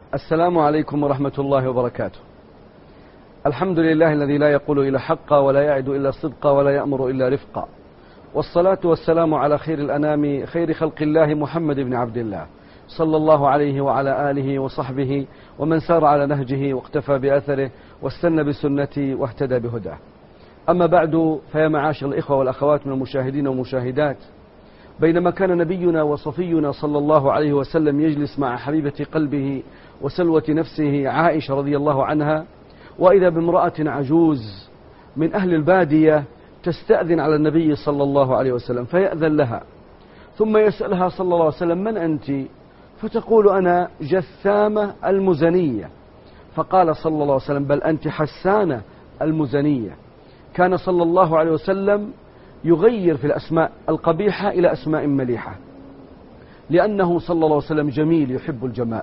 السلام عليكم ورحمة الله وبركاته. الحمد لله الذي لا يقول إلا حقا ولا يعد إلا صدقا ولا يأمر إلا رفقا، والصلاة والسلام على خير الأنام خير خلق الله محمد بن عبد الله صلى الله عليه وعلى آله وصحبه ومن سار على نهجه واقتفى بأثره واستنى بسنته واهتدى بهداه. أما بعد، فيا معاشر الإخوة والأخوات من المشاهدين والمشاهدات، بينما كان نبينا وصفينا صلى الله عليه وسلم يجلس مع حبيبة قلبه وسلوة نفسه عائشة رضي الله عنها، وإذا بامرأة عجوز من أهل البادية تستأذن على النبي صلى الله عليه وسلم فيأذن لها، ثم يسألها صلى الله عليه وسلم: من أنت؟ فتقول: أنا جثامة المزنية. فقال صلى الله عليه وسلم: بل أنت حسانة المزنية. كان صلى الله عليه وسلم يغير في الأسماء القبيحة إلى أسماء مليحة، لأنه صلى الله عليه وسلم جميل يحب الجمال.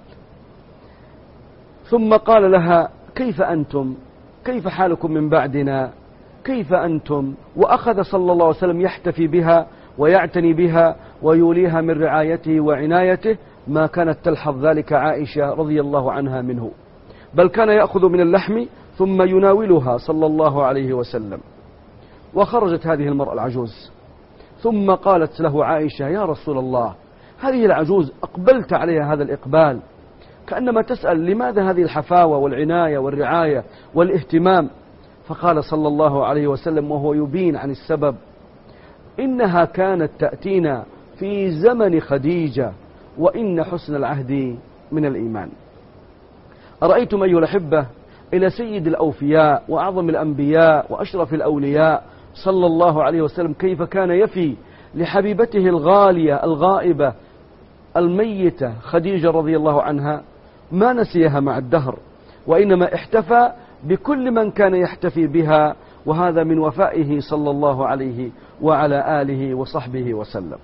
ثم قال لها: كيف أنتم؟ كيف حالكم من بعدنا؟ كيف أنتم؟ وأخذ صلى الله عليه وسلم يحتفي بها ويعتني بها ويوليها من رعايته وعنايته ما كانت تلحظ ذلك عائشة رضي الله عنها منه، بل كان يأخذ من اللحم ثم يناولها صلى الله عليه وسلم. وخرجت هذه المرأة العجوز، ثم قالت له عائشة: يا رسول الله، هذه العجوز أقبلت عليها هذا الإقبال كأنما تسأل لماذا هذه الحفاوة والعناية والرعاية والاهتمام؟ فقال صلى الله عليه وسلم وهو يبين عن السبب: إنها كانت تأتينا في زمن خديجة، وإن حسن العهد من الإيمان. أرأيتم أيها الأحبة إلى سيد الأوفياء وأعظم الأنبياء وأشرف الأولياء صلى الله عليه وسلم كيف كان يفي لحبيبته الغالية الغائبة الميتة خديجة رضي الله عنها، ما نسيها مع الدهر، وإنما احتفى بكل من كان يحتفي بها، وهذا من وفائه صلى الله عليه وعلى آله وصحبه وسلم.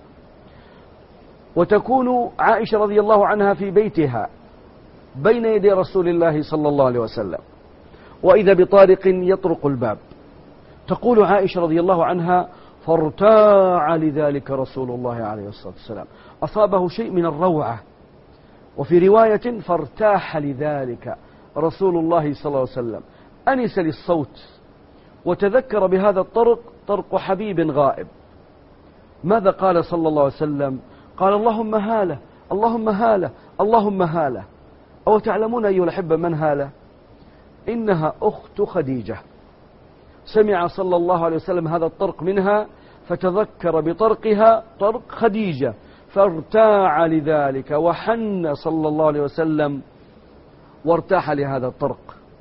وتكون عائشة رضي الله عنها في بيتها بين يدي رسول الله صلى الله عليه وسلم، وإذا بطارق يطرق الباب، تقول عائشة رضي الله عنها: فارتاع لذلك رسول الله عليه الصلاة والسلام، أصابه شيء من الروعة. وفي رواية: فارتاح لذلك رسول الله صلى الله عليه وسلم، أنس للصوت وتذكر بهذا الطرق طرق حبيب غائب. ماذا قال صلى الله عليه وسلم؟ قال: اللهم هالة، اللهم هالة، اللهم هالة. أو تعلمون أيها الأحبة من هالة؟ إنها أخت خديجة. سمع صلى الله عليه وسلم هذا الطرق منها فتذكر بطرقها طرق خديجة، فارتاع لذلك وحن صلى الله عليه وسلم وارتاح لهذا الطرق.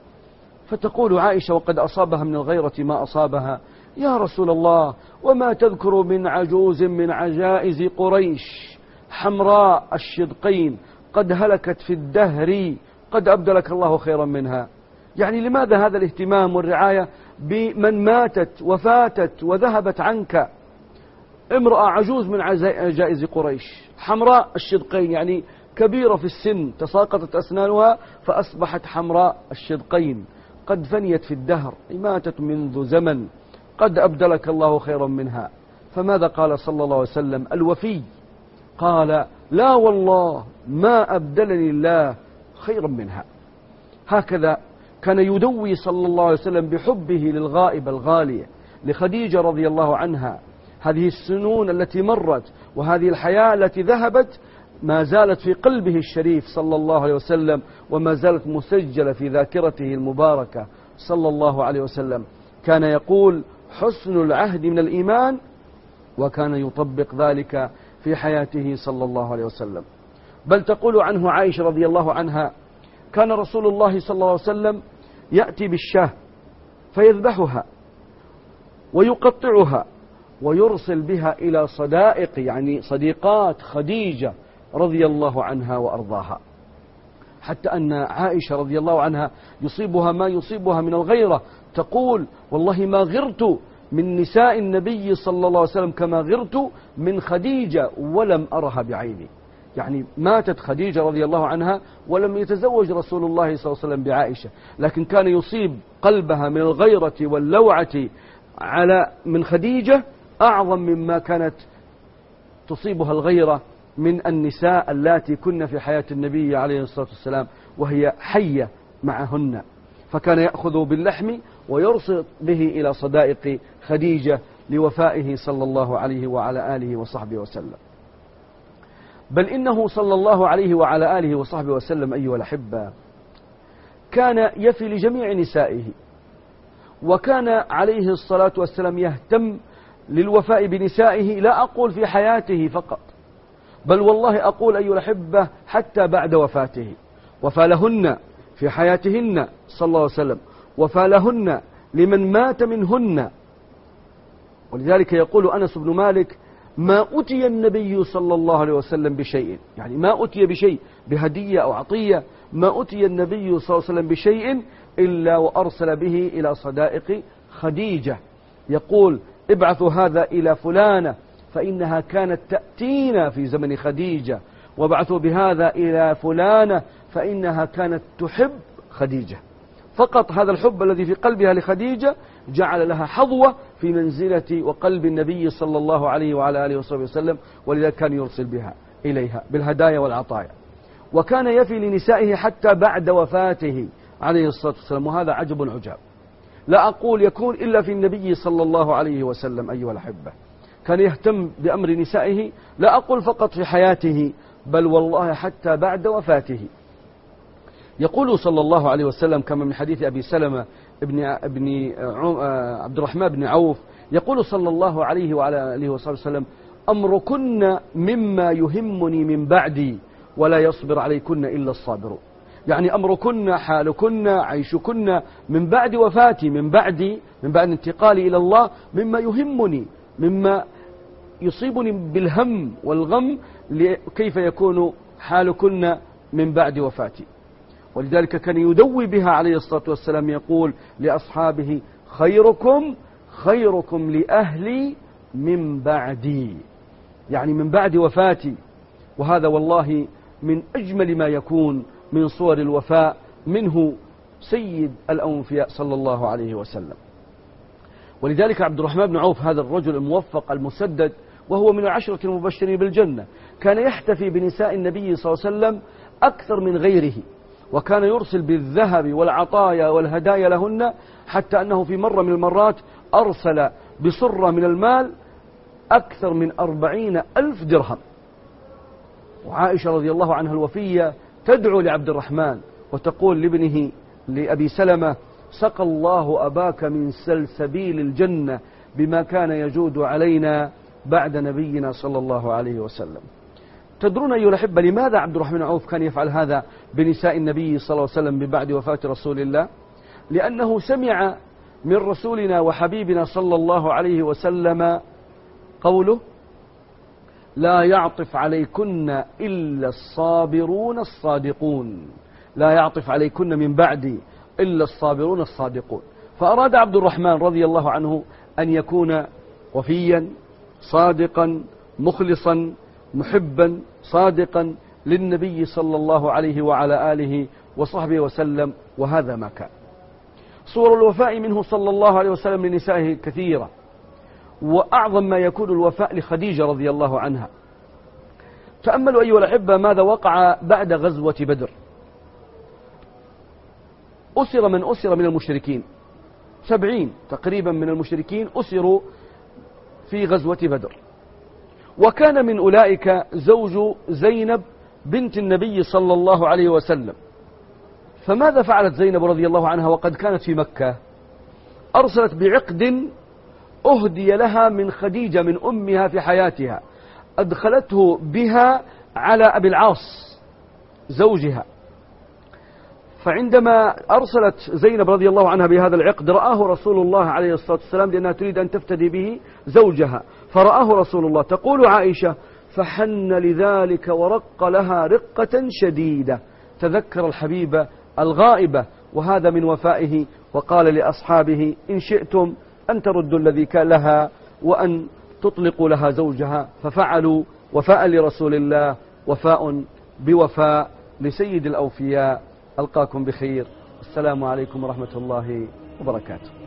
فتقول عائشة وقد أصابها من الغيرة ما أصابها: يا رسول الله، وما تذكر من عجوز من عجائز قريش حمراء الشدقين قد هلكت في الدهر قد أبدلك الله خيرا منها؟ يعني لماذا هذا الاهتمام والرعاية بمن ماتت وفاتت وذهبت عنك؟ امرأة عجوز من عجائز قريش حمراء الشدقين، يعني كبيرة في السن تساقطت أسنانها فأصبحت حمراء الشدقين، قد فنيت في الدهر، ماتت منذ زمن، قد أبدلك الله خيرا منها. فماذا قال صلى الله عليه وسلم الوفي؟ قال: لا والله ما أبدلني الله خيرا منها. هكذا كان يدوي صلى الله عليه وسلم بحبه للغائبة الغالية لخديجة رضي الله عنها. هذه السنون التي مرت وهذه الحياة التي ذهبت ما زالت في قلبه الشريف صلى الله عليه وسلم، وما زالت مسجلة في ذاكرته المباركة صلى الله عليه وسلم. كان يقول: حسن العهد من الإيمان، وكان يطبق ذلك في حياته صلى الله عليه وسلم. بل تقول عنه عائشة رضي الله عنها: كان رسول الله صلى الله عليه وسلم يأتي بالشاة فيذبحها ويقطعها ويرسل بها إلى صدائق، يعني صديقات خديجة رضي الله عنها وأرضاها، حتى أن عائشة رضي الله عنها يصيبها ما يصيبها من الغيرة. تقول: والله ما غرت من نساء النبي صلى الله عليه وسلم كما غرت من خديجة ولم أرها بعيني. يعني ماتت خديجة رضي الله عنها ولم يتزوج رسول الله صلى الله عليه وسلم بعائشة، لكن كان يصيب قلبها من الغيرة واللوعة من خديجة أعظم مما كانت تصيبها الغيرة من النساء اللاتي كن في حياة النبي عليه الصلاة والسلام. وهي حية معهن، فكان يأخذ باللحم ويرسل به إلى صدائق خديجة لوفائه صلى الله عليه وعلى آله وصحبه وسلم. بل إنه صلى الله عليه وعلى آله وصحبه وسلم أيها الأحبة كان يفي لجميع نسائه، وكان عليه الصلاة والسلام يهتم للوفاء بنسائه، لا أقول في حياته فقط، بل والله أقول أيها الأحبة حتى بعد وفاته، وفى لهن في حياتهن صلى الله عليه وسلم، وفى لهن لمن مات منهن. ولذلك يقول أنس بن مالك: ما أتي النبي صلى الله عليه وسلم بشيء، يعني ما أتي بشيء بهدية أو عطية، ما أتي النبي صلى الله عليه وسلم بشيء إلا وأرسل به إلى صدائق خديجة، يقول: ابعثوا هذا إلى فلانة فإنها كانت تأتينا في زمن خديجة، وابعثوا بهذا إلى فلانة فإنها كانت تحب خديجة. فقط هذا الحب الذي في قلبها لخديجة جعل لها حظوة في منزلة وقلب النبي صلى الله عليه وعلى آله وصحبه وسلم، ولذلك كان يرسل بها إليها بالهدايا والعطايا. وكان يفي لنسائه حتى بعد وفاته عليه الصلاة والسلام، وهذا عجب عجاب، لا أقول يكون إلا في النبي صلى الله عليه وسلم أيها الأحبة. كان يهتم بأمر نسائه، لا أقول فقط في حياته، بل والله حتى بعد وفاته. يقول صلى الله عليه وسلم كما من حديث أبي سلمة ابن عبد الرحمن بن عوف، يقول صلى الله عليه وعلى آله وصحبه وسلم: أمركن مما يهمني من بعدي ولا يصبر عليكن إلا الصابرون. يعني أمركن، حالكن، عيشكن من بعد وفاتي، من بعد انتقالي إلى الله، مما يهمني، مما يصيبني بالهم والغم، كيف يكون حالكن من بعد وفاتي. ولذلك كان يدوي بها عليه الصلاة والسلام، يقول لأصحابه: خيركم لأهلي من بعدي، يعني من بعد وفاتي. وهذا والله من أجمل ما يكون من صور الوفاء منه سيد الأنفياء صلى الله عليه وسلم. ولذلك عبد الرحمن بن عوف هذا الرجل الموفق المسدد، وهو من العشرة المبشرين بالجنة، كان يحتفي بنساء النبي صلى الله عليه وسلم أكثر من غيره، وكان يرسل بالذهب والعطايا والهدايا لهن، حتى أنه في مرة من المرات أرسل بصرة من المال أكثر من 40,000 درهم. وعائشة رضي الله عنها الوفية تدعو لعبد الرحمن وتقول لابنه لأبي سلمة: سقى الله أباك من سلسبيل الجنة بما كان يجود علينا بعد نبينا صلى الله عليه وسلم. تدرون أيها الأحبة لماذا عبد الرحمن بن عوف كان يفعل هذا بنساء النبي صلى الله عليه وسلم من بعد وفاة رسول الله؟ لأنه سمع من رسولنا وحبيبنا صلى الله عليه وسلم قوله: لا يعطف عليكن إلا الصابرون الصادقون، لا يعطف عليكن من بعدي إلا الصابرون الصادقون. فأراد عبد الرحمن رضي الله عنه أن يكون وفيا صادقا مخلصا محبا صادقا للنبي صلى الله عليه وعلى آله وصحبه وسلم، وهذا ما كان. صور الوفاء منه صلى الله عليه وسلم لنسائه كثيرة، وأعظم ما يكون الوفاء لخديجة رضي الله عنها. تأملوا أيها الأحبة ماذا وقع بعد غزوة بدر. أسر من أسر من المشركين، 70 تقريبا من المشركين أسروا في غزوة بدر، وكان من أولئك زوج زينب بنت النبي صلى الله عليه وسلم. فماذا فعلت زينب رضي الله عنها وقد كانت في مكة؟ أرسلت بعقد أهدي لها من خديجة من أمها في حياتها، أدخلته بها على أبي العاص زوجها. فعندما أرسلت زينب رضي الله عنها بهذا العقد رآه رسول الله عليه الصلاة والسلام، لأنها تريد أن تفتدي به زوجها، فرآه رسول الله. تقول عائشة: فحن لذلك ورق لها رقة شديدة، تذكر الحبيبة الغائبة، وهذا من وفائه. وقال لأصحابه: إن شئتم أن تردوا الذي كان لها وأن تطلقوا لها زوجها، ففعلوا وفاء لرسول الله، وفاء بوفاء لسيد الأوفياء. ألقاكم بخير، السلام عليكم ورحمة الله وبركاته.